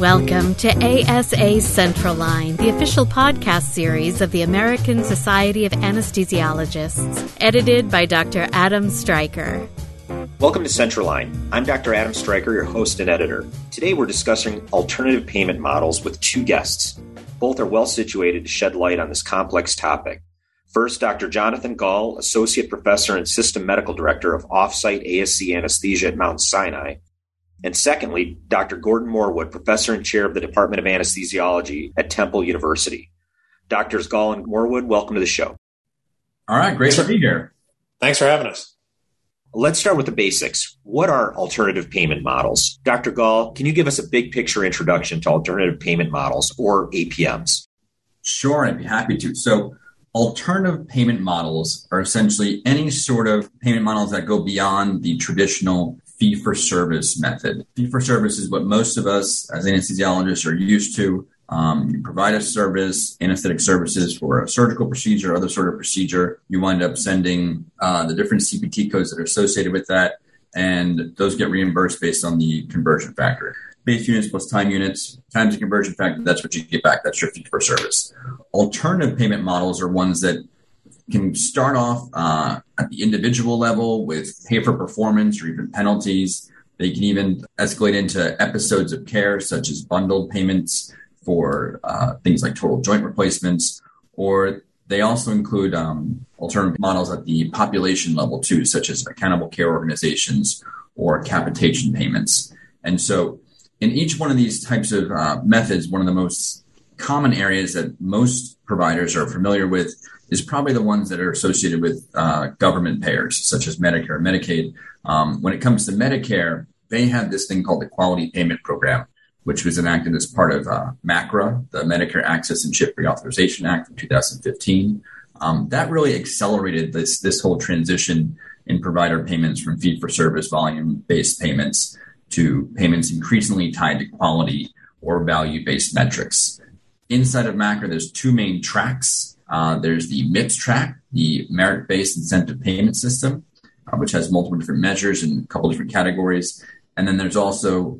Welcome to ASA Central Line, the official podcast series of the American Society of Anesthesiologists, edited by Dr. Adam Stryker. Welcome to Central Line. I'm Dr. Adam Stryker, your host and editor. Today we're discussing alternative payment models with two guests. Both are well situated to shed light on this complex topic. First, Dr. Jonathan Gall, Associate Professor and System Medical Director of Offsite ASC Anesthesia at Mount Sinai. And secondly, Dr. Gordon Moorwood, Professor and Chair of the Department of Anesthesiology at Temple University. Doctors Gall and Moorwood, welcome to the show. All right, great to be here. Thanks for having us. Let's start with the basics. What are alternative payment models? Dr. Gall, can you give us a big picture introduction to alternative payment models, or APMs? Sure, I'd be happy to. So alternative payment models are essentially any sort of payment models that go beyond the traditional fee-for-service method. Fee-for-service is what most of us as anesthesiologists are used to. You provide a service, anesthetic services for a surgical procedure, or other sort of procedure. You wind up sending the different CPT codes that are associated with that, and those get reimbursed based on the conversion factor. Base units plus time units times the conversion factor, that's what you get back. That's your fee-for-service. Alternative payment models are ones that can start off at the individual level with pay for performance or even penalties. They can even escalate into episodes of care, such as bundled payments for things like total joint replacements, or they also include alternative models at the population level too, such as accountable care organizations or capitation payments. And so in each one of these types of methods, one of the most common areas that most providers are familiar with is probably the ones that are associated with government payers, such as Medicare and Medicaid. When it comes to Medicare, they have this thing called the Quality Payment Program, which was enacted as part of MACRA, the Medicare Access and Chip Reauthorization Act of 2015. That really accelerated this whole transition in provider payments from fee-for-service volume-based payments to payments increasingly tied to quality or value-based metrics. Inside of MACRA, there's two main tracks. There's the MIPS track, the Merit-Based Incentive Payment System, which has multiple different measures in a couple different categories. And then there's also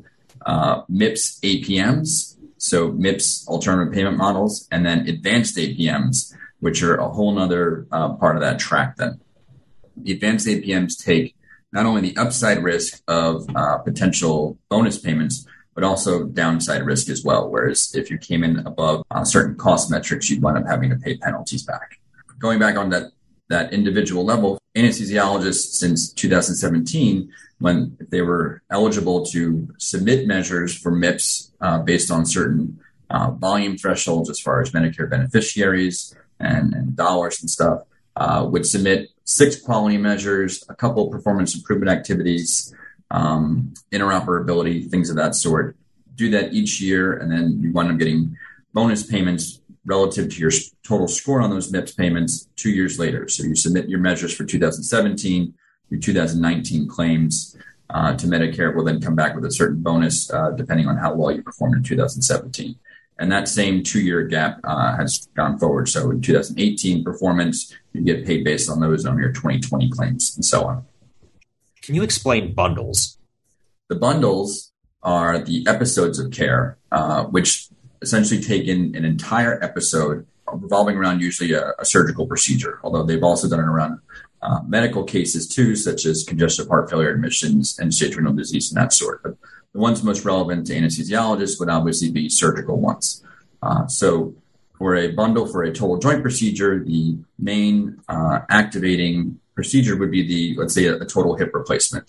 MIPS APMs, so MIPS alternative payment models, and then advanced APMs, which are a whole other part of that track then. The advanced APMs take not only the upside risk of potential bonus payments, but also downside risk as well. Whereas if you came in above certain cost metrics, you'd wind up having to pay penalties back. Going back on that individual level, anesthesiologists since 2017, when they were eligible to submit measures for MIPS based on certain volume thresholds as far as Medicare beneficiaries and dollars and stuff, would submit 6 quality measures, a couple of performance improvement activities, interoperability, things of that sort. Do that each year, and then you wind up getting bonus payments relative to your total score on those MIPS payments 2 years later. So you submit your measures for 2017, your 2019 claims to Medicare will then come back with a certain bonus depending on how well you performed in 2017. And that same 2-year gap has gone forward. So in 2018 performance, you get paid based on those on your 2020 claims and so on. Can you explain bundles? The bundles are the episodes of care, which essentially take in an entire episode revolving around usually a surgical procedure, although they've also done it around medical cases too, such as congestive heart failure admissions and stage renal disease and that sort. But the ones most relevant to anesthesiologists would obviously be surgical ones. So for a bundle for a total joint procedure, the main activating procedure would be let's say a total hip replacement.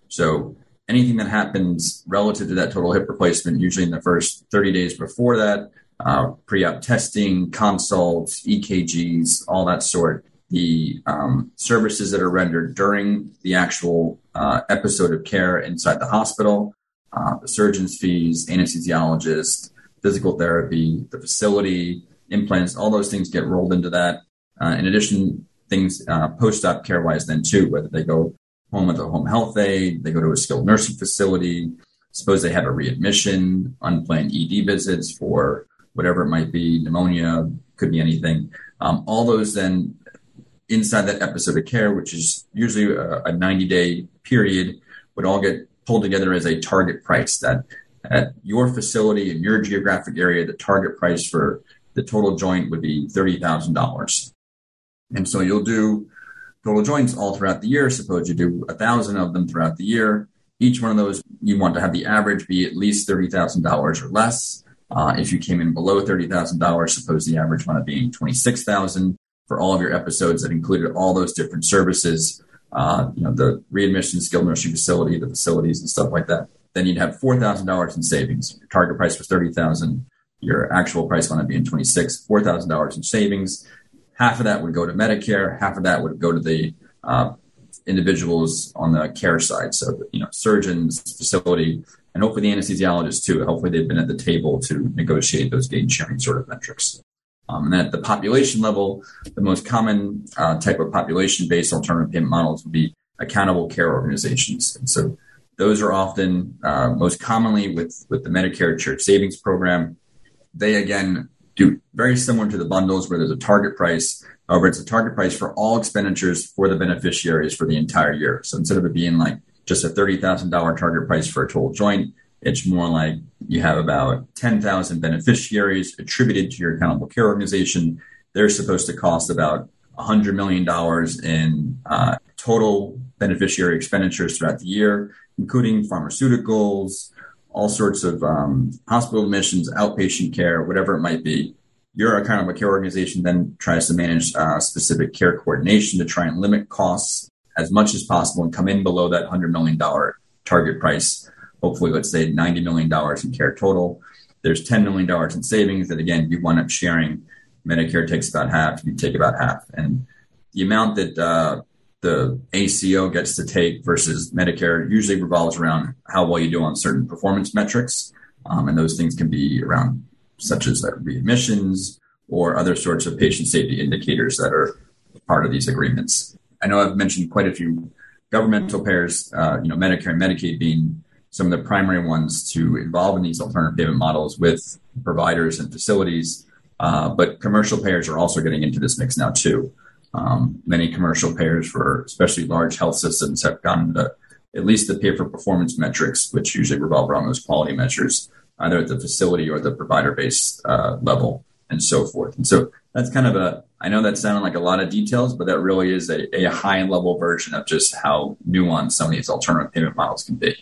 So anything that happens relative to that total hip replacement, usually in the first 30 days before that, pre-op testing, consults, EKGs, all that sort, the services that are rendered during the actual episode of care inside the hospital, the surgeon's fees, anesthesiologist, physical therapy, the facility, implants, all those things get rolled into that. In addition, things post-op care-wise then too, whether they go home with a home health aide, they go to a skilled nursing facility, suppose they have a readmission, unplanned ED visits for whatever it might be, pneumonia, could be anything. All those then inside that episode of care, which is usually a 90-day period, would all get pulled together as a target price that at your facility in your geographic area, the target price for the total joint would be $30,000. And so you'll do total joints all throughout the year. Suppose you do 1,000 of them throughout the year. Each one of those, you want to have the average be at least $30,000 or less. If you came in below $30,000, suppose the average wound up being $26,000 for all of your episodes that included all those different services, the readmission, skilled nursing facility, the facilities and stuff like that. Then you'd have $4,000 in savings. Your target price was $30,000. Your actual price wound up being $26,000, $4,000 in savings. Half of that would go to Medicare. Half of that would go to the individuals on the care side. So, surgeons, facility, and hopefully the anesthesiologists too. Hopefully they've been at the table to negotiate those gain sharing sort of metrics. And then at the population level, the most common type of population-based alternative payment models would be accountable care organizations. And so those are often most commonly with the Medicare Shared Savings Program. They, again, do very similar to the bundles where there's a target price. However, it's a target price for all expenditures for the beneficiaries for the entire year. So instead of it being like just a $30,000 target price for a total joint, it's more like you have about 10,000 beneficiaries attributed to your accountable care organization. They're supposed to cost about $100 million in total beneficiary expenditures throughout the year, including pharmaceuticals, all sorts of hospital admissions, outpatient care, whatever it might be. Your accountable care organization then tries to manage specific care coordination to try and limit costs as much as possible and come in below that $100 million target price. Hopefully, let's say $90 million in care total. There's $10 million in savings that, again, you wind up sharing. Medicare takes about half, you take about half. And the amount that the ACO gets to take versus Medicare usually revolves around how well you do on certain performance metrics. And those things can be around such as readmissions or other sorts of patient safety indicators that are part of these agreements. I know I've mentioned quite a few governmental payers, Medicare and Medicaid being some of the primary ones to involve in these alternative payment models with providers and facilities. But commercial payers are also getting into this mix now too. Many commercial payers for especially large health systems have gotten at least the pay for performance metrics, which usually revolve around those quality measures, either at the facility or the provider-based level and so forth. And so that's kind of I know that sounded like a lot of details, but that really is a high-level version of just how nuanced some of these alternative payment models can be.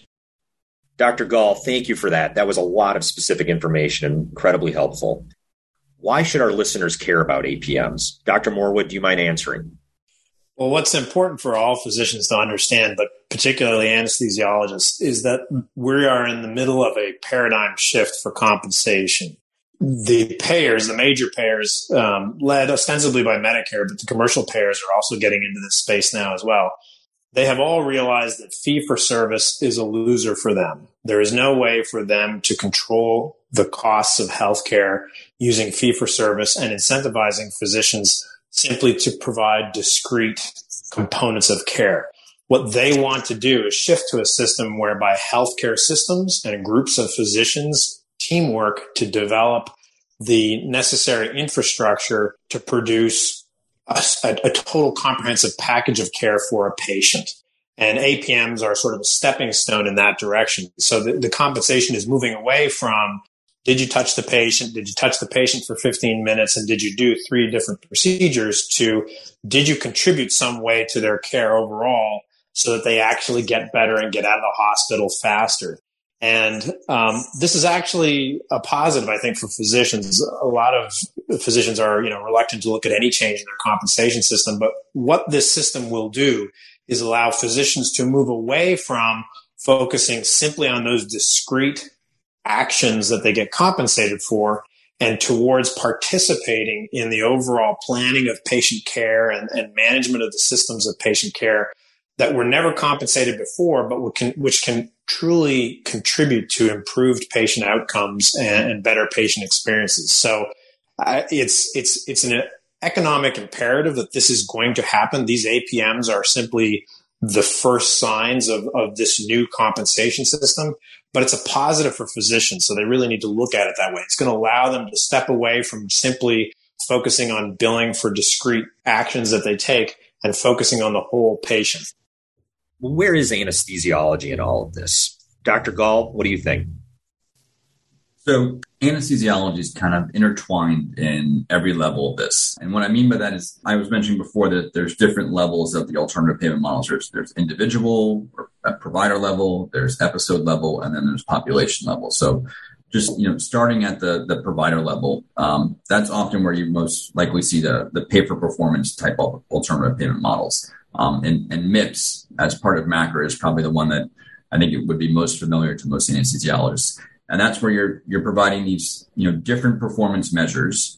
Dr. Gall, thank you for that. That was a lot of specific information and incredibly helpful. Why should our listeners care about APMs? Dr. Morwood, do you mind answering? Well, what's important for all physicians to understand, but particularly anesthesiologists, is that we are in the middle of a paradigm shift for compensation. The payers, the major payers, led ostensibly by Medicare, but the commercial payers are also getting into this space now as well. They have all realized that fee-for-service is a loser for them. There is no way for them to control the costs of healthcare using fee-for-service and incentivizing physicians simply to provide discrete components of care. What they want to do is shift to a system whereby healthcare systems and groups of physicians teamwork to develop the necessary infrastructure to produce a total comprehensive package of care for a patient. And APMs are sort of a stepping stone in that direction. So the compensation is moving away from, did you touch the patient? Did you touch the patient for 15 minutes? And did you do 3 different procedures? To, did you contribute some way to their care overall so that they actually get better and get out of the hospital faster? And this is actually a positive, I think, for physicians. A lot of physicians are, reluctant to look at any change in their compensation system. But what this system will do is allow physicians to move away from focusing simply on those discrete actions that they get compensated for and towards participating in the overall planning of patient care and management of the systems of patient care that were never compensated before, but which can truly contribute to improved patient outcomes and better patient experiences. So it's an economic imperative that this is going to happen. These APMs are simply the first signs of this new compensation system, but it's a positive for physicians. So they really need to look at it that way. It's going to allow them to step away from simply focusing on billing for discrete actions that they take and focusing on the whole patient. Where is anesthesiology in all of this? Dr. Gall, what do you think? So anesthesiology is kind of intertwined in every level of this. And what I mean by that is I was mentioning before that there's different levels of the alternative payment models. There's individual or provider level, there's episode level, and then there's population level. So just, starting at the provider level, that's often where you most likely see the pay for performance type of alternative payment models. And MIPS as part of MACRA is probably the one that I think it would be most familiar to most anesthesiologists. And that's where you're providing these, different performance measures,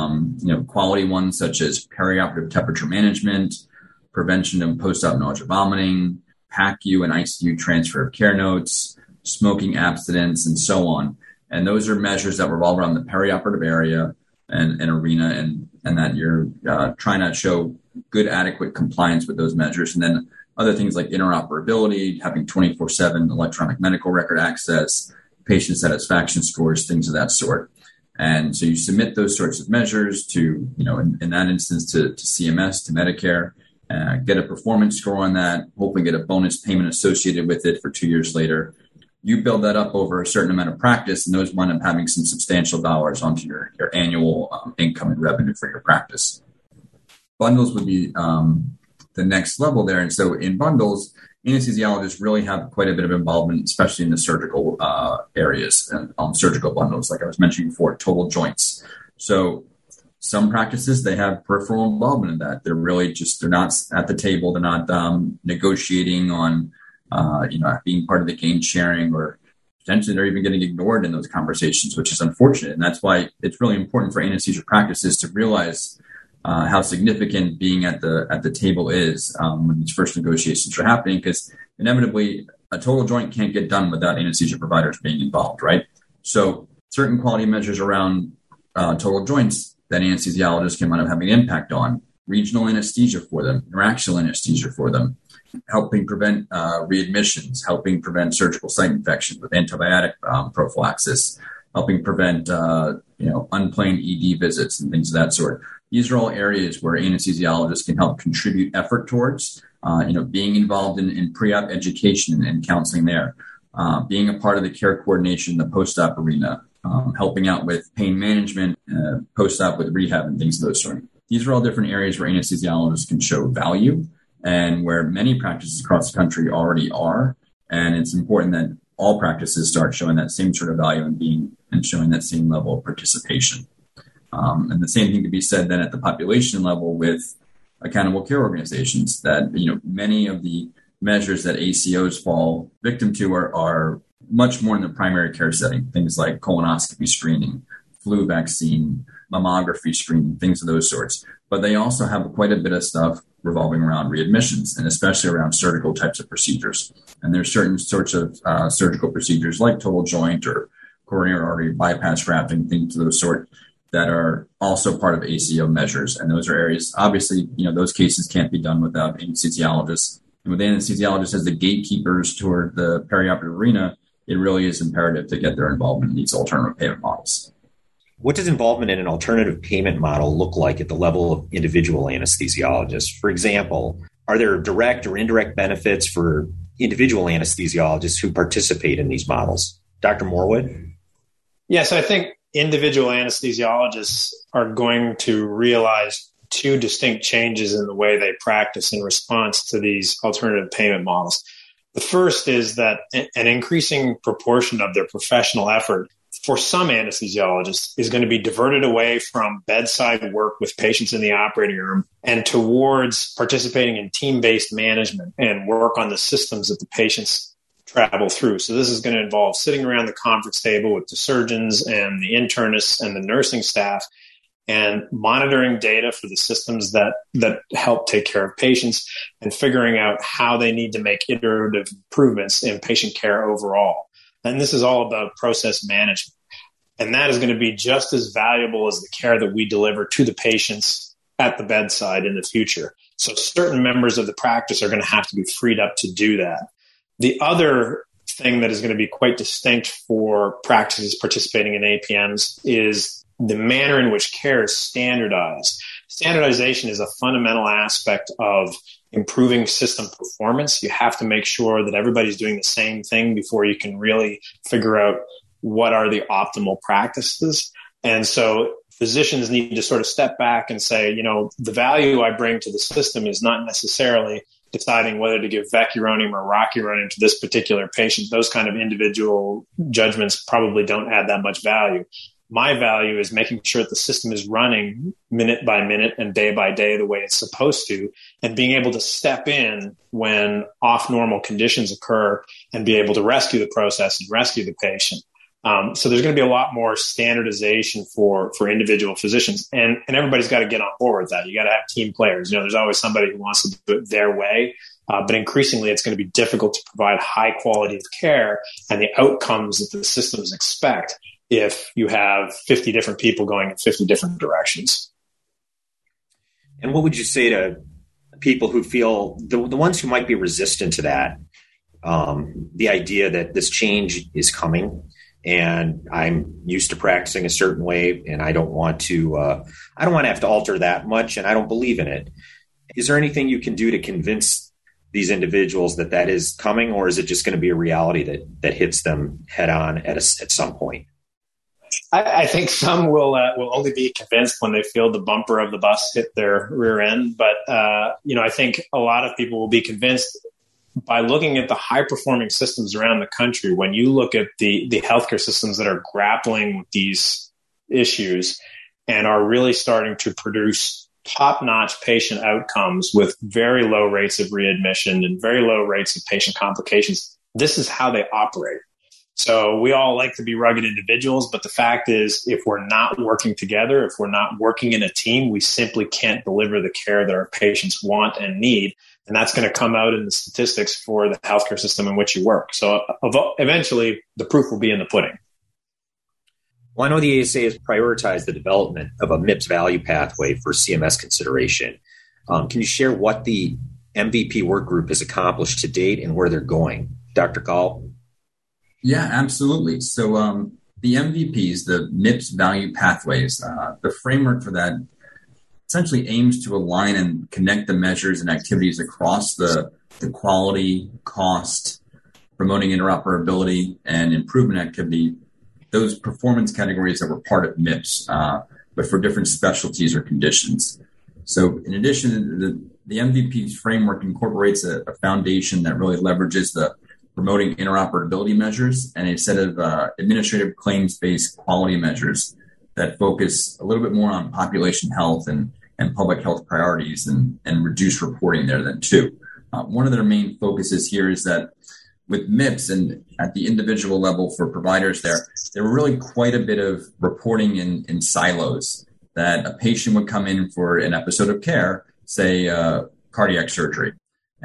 quality ones such as perioperative temperature management, prevention of post-op nausea vomiting, PACU and ICU transfer of care notes, smoking abstinence, and so on. And those are measures that revolve around the perioperative area and arena, and that you're trying to show good, adequate compliance with those measures. And then other things like interoperability, having 24/7 electronic medical record access, patient satisfaction scores, things of that sort. And so you submit those sorts of measures to, in that instance, to CMS, to Medicare, get a performance score on that, hopefully get a bonus payment associated with it for 2 years later. You build that up over a certain amount of practice, and those wind up having some substantial dollars onto your annual income and revenue for your practice. Bundles would be the next level there. And so in bundles, anesthesiologists really have quite a bit of involvement, especially in the surgical areas and surgical bundles, like I was mentioning before, total joints. So some practices, they have peripheral involvement in that. They're really they're not at the table. They're not negotiating on, being part of the gain sharing, or potentially they're even getting ignored in those conversations, which is unfortunate. And that's why it's really important for anesthesia practices to realize how significant being at the table is when these first negotiations are happening, because inevitably a total joint can't get done without anesthesia providers being involved, right? So certain quality measures around total joints that anesthesiologists can wind up having an impact on, regional anesthesia for them, neuraxial anesthesia for them, helping prevent readmissions, helping prevent surgical site infections with antibiotic prophylaxis, helping prevent unplanned ED visits and things of that sort. These are all areas where anesthesiologists can help contribute effort towards, being involved in pre-op education and counseling there, being a part of the care coordination in the post-op arena, helping out with pain management, post-op with rehab and things of those sort. These are all different areas where anesthesiologists can show value and where many practices across the country already are. And it's important that all practices start showing that same sort of value and showing that same level of participation. And the same thing to be said then at the population level with accountable care organizations, that, many of the measures that ACOs fall victim to are much more in the primary care setting, things like colonoscopy screening, flu vaccine, mammography screening, things of those sorts. But they also have quite a bit of stuff revolving around readmissions, and especially around surgical types of procedures. And there's certain sorts of surgical procedures like total joint or coronary artery bypass grafting, things of those sort, that are also part of ACO measures. And those are areas, obviously, those cases can't be done without anesthesiologists. And with anesthesiologists as the gatekeepers toward the perioperative arena, it really is imperative to get their involvement in these alternative payment models. What does involvement in an alternative payment model look like at the level of individual anesthesiologists? For example, are there direct or indirect benefits for individual anesthesiologists who participate in these models? Dr. Morwood? Yes, I think individual anesthesiologists are going to realize two distinct changes in the way they practice in response to these alternative payment models. The first is that an increasing proportion of their professional effort for some anesthesiologists is going to be diverted away from bedside work with patients in the operating room and towards participating in team-based management and work on the systems that the patients travel through. So this is going to involve sitting around the conference table with the surgeons and the internists and the nursing staff and monitoring data for the systems that help take care of patients and figuring out how they need to make iterative improvements in patient care overall. And this is all about process management. And that is going to be just as valuable as the care that we deliver to the patients at the bedside in the future. So certain members of the practice are going to have to be freed up to do that. The other thing that is going to be quite distinct for practices participating in APMs is the manner in which care is standardized. Standardization is a fundamental aspect of improving system performance. You have to make sure that everybody's doing the same thing before you can really figure out what are the optimal practices. And so physicians need to sort of step back and say, the value I bring to the system is not necessarily deciding whether to give vecuronium or rocuronium to this particular patient. Those kind of individual judgments probably don't add that much value. My value is making sure that the system is running minute by minute and day by day the way it's supposed to, and being able to step in when off-normal conditions occur and be able to rescue the process and rescue the patient. So there's going to be a lot more standardization for individual physicians, and everybody's got to get on board with that. You got to have team players. There's always somebody who wants to do it their way, but increasingly it's going to be difficult to provide high quality of care and the outcomes that the systems expect if you have 50 different people going in 50 different directions. And what would you say to people who feel, the ones who might be resistant to that, the idea that this change is coming, and I'm used to practicing a certain way, and I don't want to have to alter that much, and I don't believe in it. Is there anything you can do to convince these individuals that is coming, or is it just going to be a reality that hits them head on at some point? I think some will only be convinced when they feel the bumper of the bus hit their rear end. But, I think a lot of people will be convinced by looking at the high-performing systems around the country. When you look at the healthcare systems that are grappling with these issues and are really starting to produce top-notch patient outcomes with very low rates of readmission and very low rates of patient complications, this is how they operate. So we all like to be rugged individuals, but the fact is, if we're not working together, if we're not working in a team, we simply can't deliver the care that our patients want and need. And that's going to come out in the statistics for the healthcare system in which you work. So eventually, the proof will be in the pudding. Well, I know the ASA has prioritized the development of a MIPS value pathway for CMS consideration. Can you share what the MVP work group has accomplished to date and where they're going? Dr. Gall? Yeah, absolutely. So the MVPs, the MIPS value pathways, the framework for that essentially aims to align and connect the measures and activities across the quality, cost, promoting interoperability, and improvement activity, those performance categories that were part of MIPS, but for different specialties or conditions. So in addition, the MVPs framework incorporates a foundation that really leverages the promoting interoperability measures and a set of administrative claims-based quality measures that focus a little bit more on population health and public health priorities and reduce reporting there then too. One of their main focuses here is that with MIPS and at the individual level for providers there were really quite a bit of reporting in silos, that a patient would come in for an episode of care, say cardiac surgery.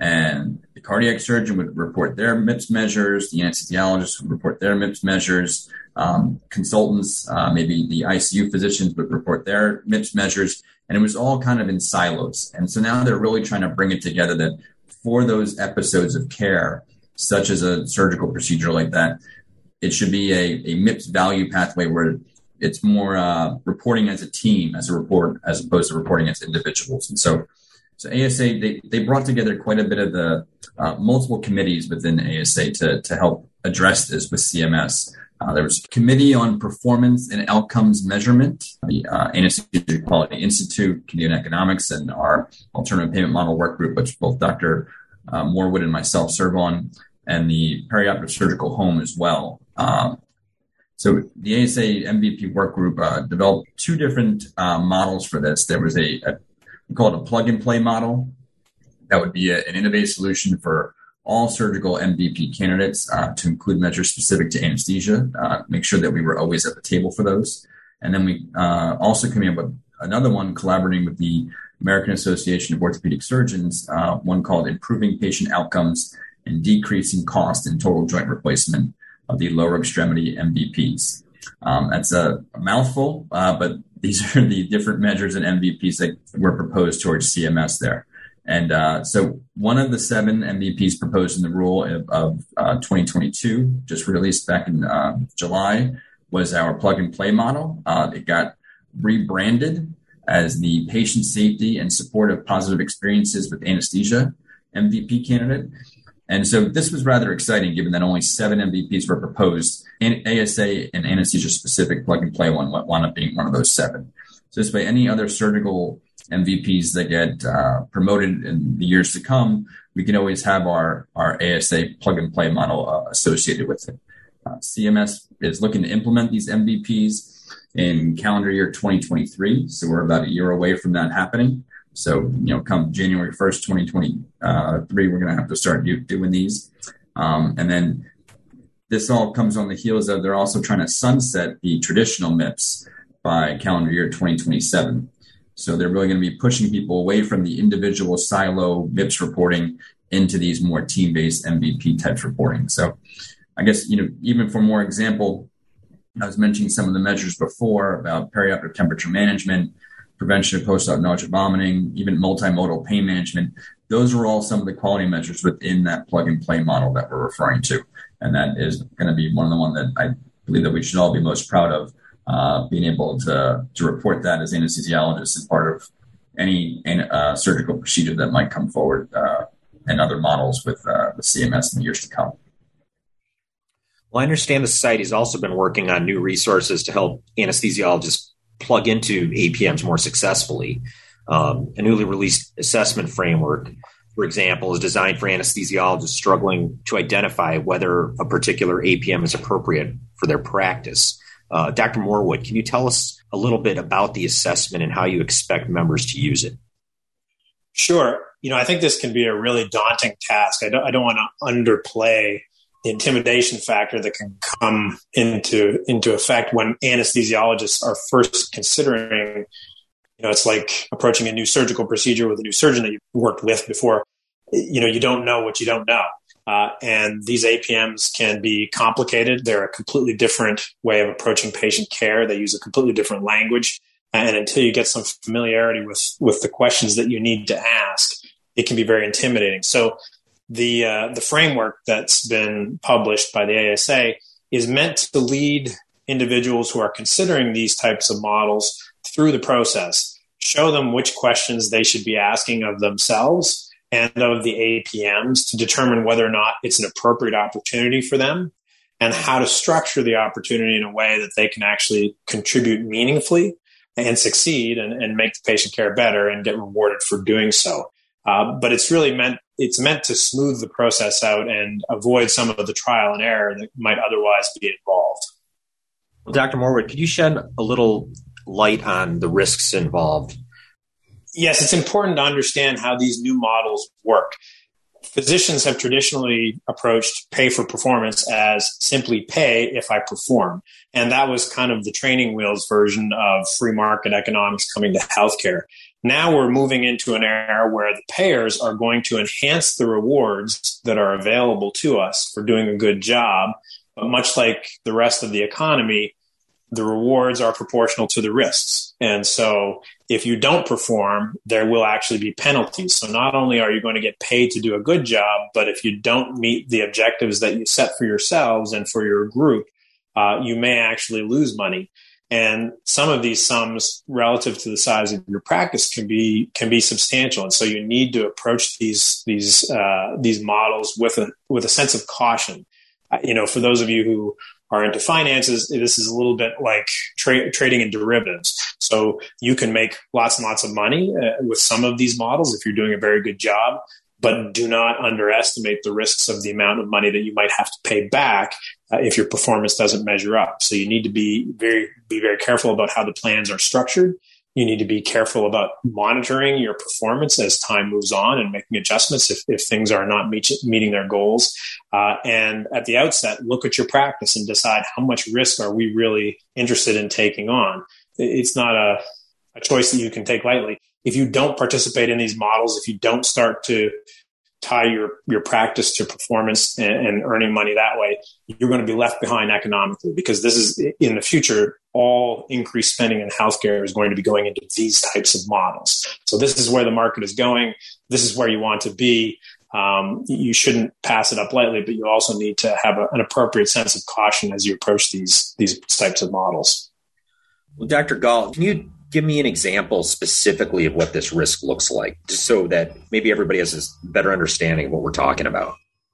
And the cardiac surgeon would report their MIPS measures, the anesthesiologist would report their MIPS measures, consultants, maybe the ICU physicians would report their MIPS measures, and it was all kind of in silos. And so now they're really trying to bring it together that for those episodes of care, such as a surgical procedure like that, it should be a MIPS value pathway where it's more reporting as a team, as opposed to reporting as individuals. And so ASA, they brought together quite a bit of the multiple committees within ASA to help address this with CMS. There was a committee on performance and outcomes measurement, the Anesthesia Quality Institute, Committee on Economics, and our alternative payment model work group, which both Dr. Morwood and myself serve on, and the perioperative surgical home as well. So the ASA MVP work group developed two different models for this. There was we call it a plug-and-play model. That would be an innovative solution for all surgical MVP candidates to include measures specific to anesthesia, make sure that we were always at the table for those. And then we also came up with another one collaborating with the American Association of Orthopedic Surgeons, one called Improving Patient Outcomes and Decreasing Cost in Total Joint Replacement of the Lower Extremity MVPs. That's a mouthful, but these are the different measures and MVPs that were proposed towards CMS there. And so one of the 7 MVPs proposed in the rule of 2022, just released back in July, was our plug-and-play model. It got rebranded as the Patient Safety and Support of Positive Experiences with Anesthesia MVP candidate. And so this was rather exciting, given that only 7 MVPs were proposed, and ASA and anesthesia-specific plug-and-play one wound up being one of those 7. So this way, any other surgical MVPs that get promoted in the years to come, we can always have our ASA plug-and-play model associated with it. CMS is looking to implement these MVPs in calendar year 2023, so we're about a year away from that happening. So, come January 1st, 2023, we're going to have to start doing these. And then this all comes on the heels of they're also trying to sunset the traditional MIPS by calendar year 2027. So they're really going to be pushing people away from the individual silo MIPS reporting into these more team-based MVP types reporting. So I guess, even for more example, I was mentioning some of the measures before about perioperative temperature management, prevention of post-op nausea, vomiting, even multimodal pain management. Those are all some of the quality measures within that plug-and-play model that we're referring to. And that is going to be one of the ones that I believe that we should all be most proud of, being able to report that as anesthesiologists as part of any surgical procedure that might come forward and other models with CMS in the years to come. Well, I understand the Society has also been working on new resources to help anesthesiologists plug into APMs more successfully. A newly released assessment framework, for example, is designed for anesthesiologists struggling to identify whether a particular APM is appropriate for their practice. Dr. Morwood, can you tell us a little bit about the assessment and how you expect members to use it? Sure. I think this can be a really daunting task. I don't want to underplay the intimidation factor that can come into effect when anesthesiologists are first considering, it's like approaching a new surgical procedure with a new surgeon that you've worked with before. You don't know what you don't know. And these APMs can be complicated. They're a completely different way of approaching patient care. They use a completely different language. And until you get some familiarity with the questions that you need to ask, it can be very intimidating. So the framework that's been published by the ASA is meant to lead individuals who are considering these types of models through the process, show them which questions they should be asking of themselves and of the APMs to determine whether or not it's an appropriate opportunity for them, and how to structure the opportunity in a way that they can actually contribute meaningfully and succeed and make the patient care better and get rewarded for doing so. But it's really meant to smooth the process out and avoid some of the trial and error that might otherwise be involved. Well, Dr. Morwood, could you shed a little light on the risks involved? Yes, it's important to understand how these new models work. Physicians have traditionally approached pay for performance as simply pay if I perform. And that was kind of the training wheels version of free market economics coming to healthcare. Now we're moving into an era where the payers are going to enhance the rewards that are available to us for doing a good job. But much like the rest of the economy, the rewards are proportional to the risks. And so if you don't perform, there will actually be penalties. So not only are you going to get paid to do a good job, but if you don't meet the objectives that you set for yourselves and for your group, you may actually lose money. And some of these sums relative to the size of your practice can be substantial. And so you need to approach these models with a sense of caution. For those of you who are into finances, this is a little bit like trading in derivatives. So you can make lots and lots of money with some of these models if you're doing a very good job, but do not underestimate the risks of the amount of money that you might have to pay back if your performance doesn't measure up. So you need to be very careful about how the plans are structured. You need to be careful about monitoring your performance as time moves on and making adjustments if things are not meeting their goals. And at the outset, look at your practice and decide how much risk are we really interested in taking on. It's not a choice that you can take lightly. If you don't participate in these models, if you don't start to tie your practice to performance and earning money that way, you're going to be left behind economically, because this is in the future, all increased spending in healthcare is going to be going into these types of models. So this is where the market is going. This is where you want to be. You shouldn't pass it up lightly, but you also need to have an appropriate sense of caution as you approach these types of models. Well, Dr. Gall, can you give me an example specifically of what this risk looks like, just so that maybe everybody has a better understanding of what we're talking about?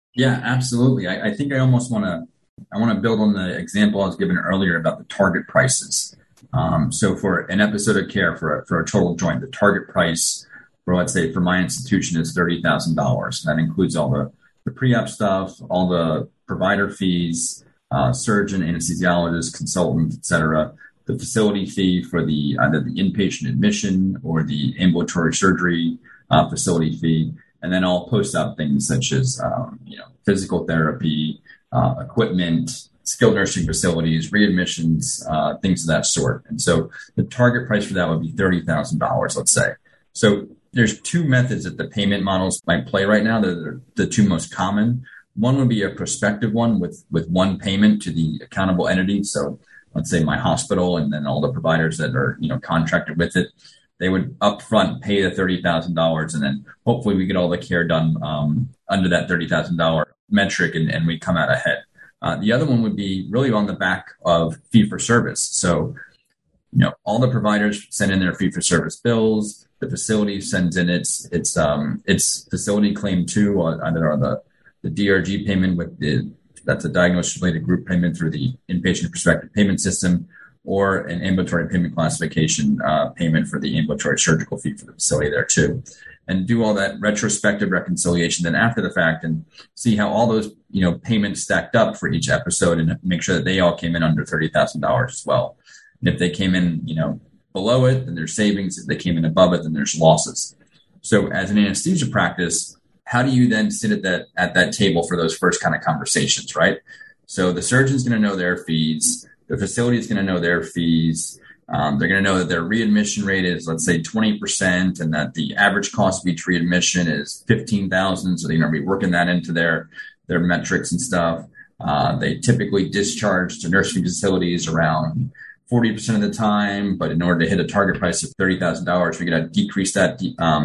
Yeah, absolutely. I think I almost want to build on the example I was given earlier about the target prices. So for an episode of care for a total joint, the target price for, let's say, for my institution is $30,000. That includes all the pre-op stuff, all the provider fees, surgeon, anesthesiologist, consultant, et cetera, the facility fee for either the inpatient admission or the ambulatory surgery facility fee, and then all post-op things such as physical therapy, equipment, skilled nursing facilities, readmissions, things of that sort. And so the target price for that would be $30,000, let's say. So there's two methods that the payment models might play right now that are the two most common. One would be a prospective one with one payment to the accountable entity. So let's say my hospital and then all the providers that are contracted with it. They would upfront pay the $30,000, and then hopefully we get all the care done under that $30,000 metric, and we come out ahead. The other one would be really on the back of fee-for-service. So, all the providers send in their fee-for-service bills. The facility sends in its facility claim too, either on the DRG payment that's a diagnosis-related group payment through the inpatient prospective payment system, or an ambulatory payment classification payment for the ambulatory surgical fee for the facility there too. And do all that retrospective reconciliation then after the fact and see how all those payments stacked up for each episode and make sure that they all came in under $30,000 as well. And if they came in below it, then there's savings. If they came in above it, then there's losses. So as an anesthesia practice, how do you then sit at that table for those first kind of conversations, right? So the surgeon's going to know their fees. The facility is going to know their fees. They're going to know that their readmission rate is, let's say, 20%, and that the average cost of each readmission is $15,000. So they're going to be working that into their metrics and stuff. They typically discharge to nursing facilities around 40% of the time, but in order to hit a target price of $30,000, we got to decrease that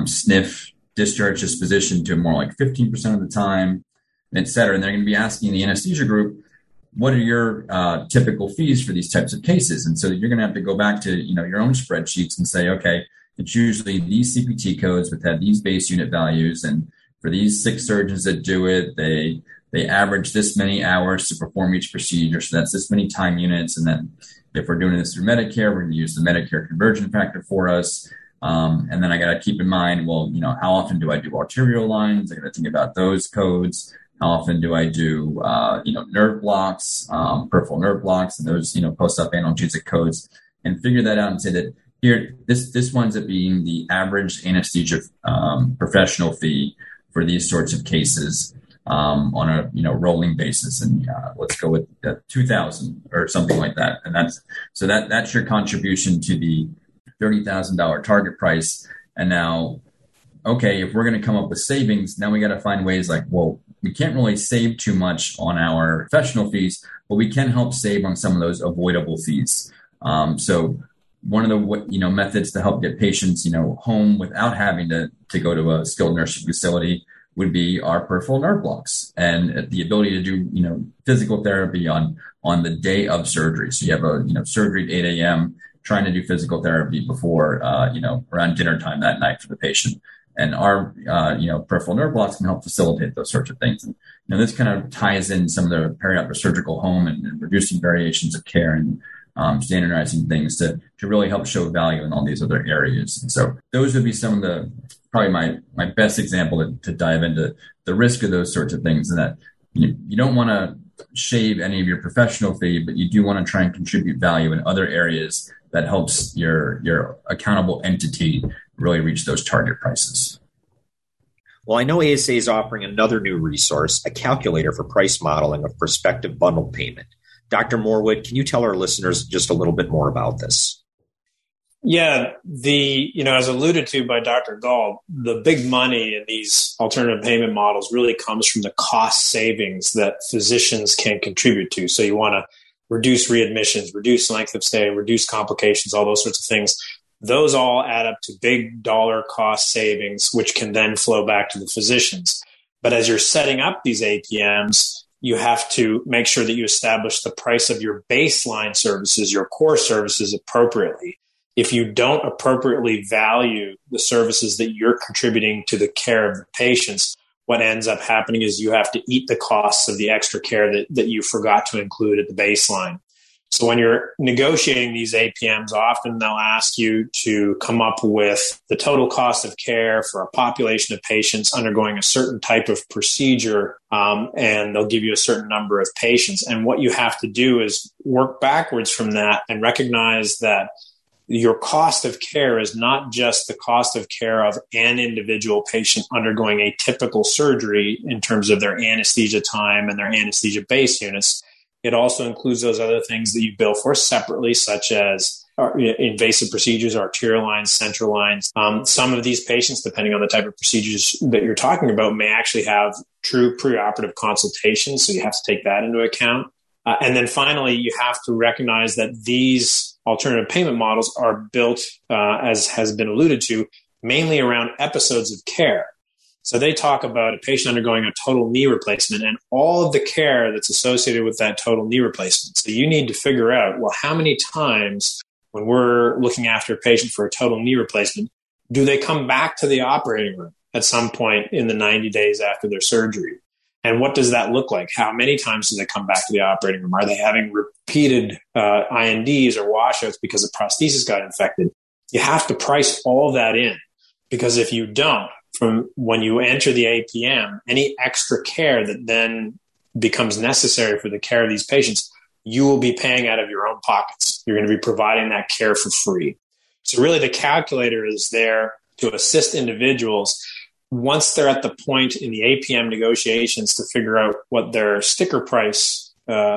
SNF discharge disposition to more like 15% of the time, et cetera. And they're going to be asking the anesthesia group, what are your typical fees for these types of cases? And so you're going to have to go back to your own spreadsheets and say, okay, it's usually these CPT codes that have these base unit values, and for these 6 surgeons that do it, they average this many hours to perform each procedure, so that's this many time units. And then if we're doing this through Medicare, we're going to use the Medicare conversion factor for us. And then I got to keep in mind, how often do I do arterial lines? I got to think about those codes. How often do I do, nerve blocks, peripheral nerve blocks, and those, post-op analgesic codes, and figure that out and say that here, this winds up being the average anesthesia professional fee for these sorts of cases on a rolling basis, and let's go with $2,000 or something like that, and that's your contribution to the $30,000 target price. And now, okay, if we're going to come up with savings, now we got to find ways like, well, we can't really save too much on our professional fees, but we can help save on some of those avoidable fees. So one of the methods to help get patients home without having to go to a skilled nursing facility would be our peripheral nerve blocks and the ability to do physical therapy on the day of surgery. So you have a surgery at 8 a.m. trying to do physical therapy before around dinner time that night for the patient. And our, peripheral nerve blocks can help facilitate those sorts of things. And, this kind of ties in some of the perioperative surgical home and reducing variations of care and standardizing things to really help show value in all these other areas. And so those would be some of probably my best example to dive into the risk of those sorts of things, and that you don't want to shave any of your professional fee, but you do want to try and contribute value in other areas that helps your accountable entity really reach those target prices. Well, I know ASA is offering another new resource, a calculator for price modeling of prospective bundled payment. Dr. Morwood, can you tell our listeners just a little bit more about this? Yeah, as alluded to by Dr. Gall, the big money in these alternative payment models really comes from the cost savings that physicians can contribute to. So you want to reduce readmissions, reduce length of stay, reduce complications, all those sorts of things. Those all add up to big dollar cost savings, which can then flow back to the physicians. But as you're setting up these APMs, you have to make sure that you establish the price of your baseline services, your core services appropriately. If you don't appropriately value the services that you're contributing to the care of the patients, what ends up happening is you have to eat the costs of the extra care that you forgot to include at the baseline. So when you're negotiating these APMs, often they'll ask you to come up with the total cost of care for a population of patients undergoing a certain type of procedure, and they'll give you a certain number of patients. And what you have to do is work backwards from that and recognize that your cost of care is not just the cost of care of an individual patient undergoing a typical surgery in terms of their anesthesia time and their anesthesia base units. It also includes those other things that you bill for separately, such as invasive procedures, arterial lines, central lines. Some of these patients, depending on the type of procedures that you're talking about, may actually have true preoperative consultations, so you have to take that into account. And then finally, you have to recognize that these alternative payment models are built, as has been alluded to, mainly around episodes of care. So they talk about a patient undergoing a total knee replacement and all of the care that's associated with that total knee replacement. So you need to figure out, well, how many times when we're looking after a patient for a total knee replacement, do they come back to the operating room at some point in the 90 days after their surgery? And what does that look like? How many times do they come back to the operating room? Are they having repeated INDs or washouts because the prosthesis got infected? You have to price all that in, because if you don't, from when you enter the APM, any extra care that then becomes necessary for the care of these patients, you will be paying out of your own pockets. You're going to be providing that care for free. So really the calculator is there to assist individuals once they're at the point in the APM negotiations to figure out what their sticker price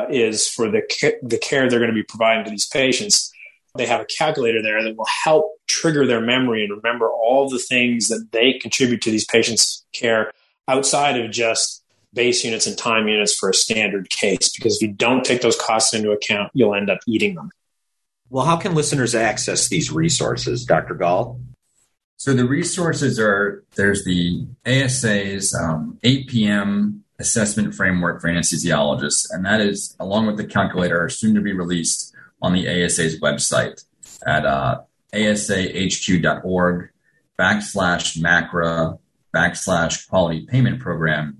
is for the care they're going to be providing to these patients. They have a calculator there that will help trigger their memory and remember all the things that they contribute to these patients' care outside of just base units and time units for a standard case. Because if you don't take those costs into account, you'll end up eating them. Well, how can listeners access these resources, Dr. Gall? So the resources there's the ASA's APM assessment framework for anesthesiologists, and that is, along with the calculator, soon to be released on the ASA's website at asahq.org/macra/quality payment program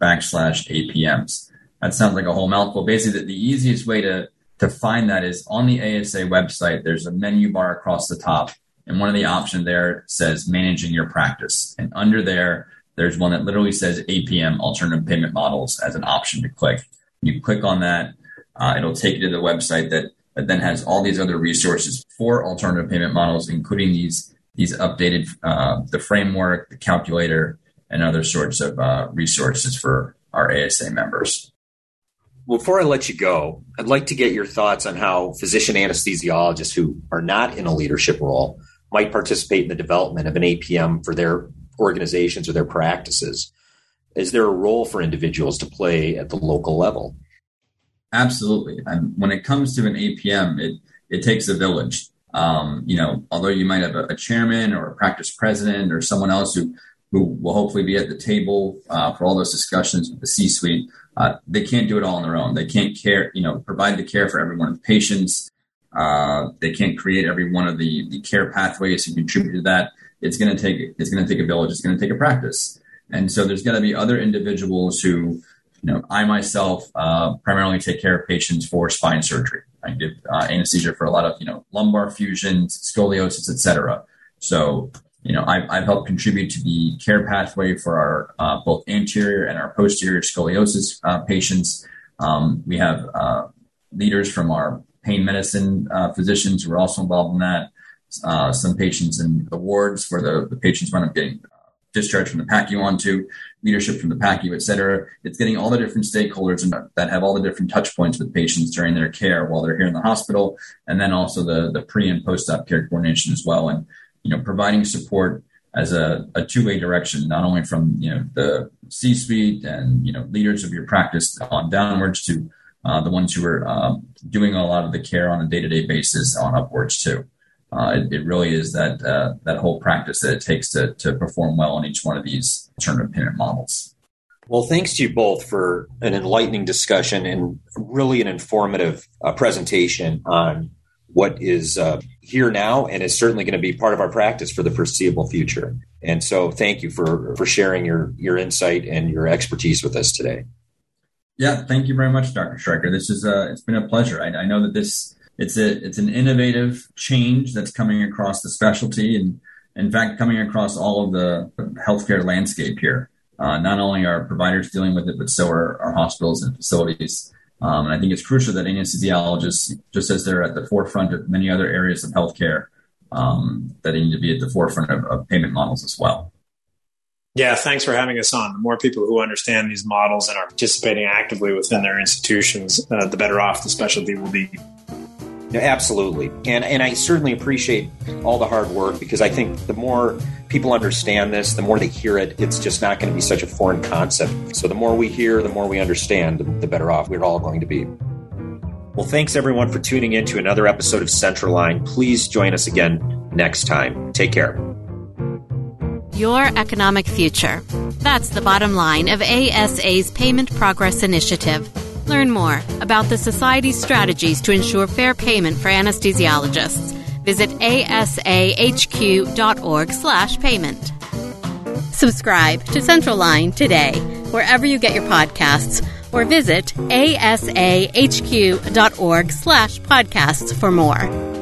/APMs. That sounds like a whole mouthful. Basically, the easiest way to find that is on the ASA website. There's a menu bar across the top, and one of the options there says managing your practice. And under there's one that literally says APM, alternative payment models, as an option to click. You click on that, it'll take you to the website that then has all these other resources for alternative payment models, including these updated, the framework, the calculator, and other sorts of resources for our ASA members. Well, before I let you go, I'd like to get your thoughts on how physician anesthesiologists who are not in a leadership role might participate in the development of an APM for their organizations or their practices. Is there a role for individuals to play at the local level? Absolutely. And when it comes to an APM, it takes a village. Although you might have a chairman or a practice president or someone else who will hopefully be at the table for all those discussions with the C-suite, they can't do it all on their own. They can't provide the care for every one of the patients. They can't create every one of the care pathways and contribute to that. It's going to take a village. It's going to take a practice. And so there's going to be other individuals who, I myself primarily take care of patients for spine surgery. I give anesthesia for a lot of, lumbar fusions, scoliosis, et cetera. So, I've helped contribute to the care pathway for our both anterior and our posterior scoliosis patients. We have leaders from our pain medicine physicians who are also involved in that. Some patients in the wards where the patients wind up getting discharged from the PACU onto, leadership from the PACU, et cetera. It's getting all the different stakeholders that have all the different touch points with patients during their care while they're here in the hospital, and then also the pre and post-op care coordination as well. And, providing support as a two-way direction, not only from, the C-suite and, leaders of your practice on downwards to the ones who are doing a lot of the care on a day-to-day basis on upwards too. It really is that whole practice that it takes to perform well on each one of these alternative payment models. Well, thanks to you both for an enlightening discussion and really an informative presentation on what is here now and is certainly going to be part of our practice for the foreseeable future. And so thank you for sharing your insight and your expertise with us today. Yeah, thank you very much, Dr. Streicher. This is it's been a pleasure. I know that it's an innovative change that's coming across the specialty and, in fact, coming across all of the healthcare landscape here. Not only are providers dealing with it, but so are our hospitals and facilities. And I think it's crucial that anesthesiologists, just as they're at the forefront of many other areas of healthcare, that they need to be at the forefront of payment models as well. Yeah, thanks for having us on. The more people who understand these models and are participating actively within their institutions, the better off the specialty will be. Yeah, absolutely. And I certainly appreciate all the hard work, because I think the more people understand this, the more they hear it, it's just not going to be such a foreign concept. So the more we hear, the more we understand, the better off we're all going to be. Well, thanks everyone for tuning in to another episode of Central Line. Please join us again next time. Take care. Your economic future. That's the bottom line of ASA's Payment Progress Initiative. Learn more about the Society's strategies to ensure fair payment for anesthesiologists. Visit asahq.org/payment. Subscribe to Central Line today, wherever you get your podcasts, or visit asahq.org/podcasts for more.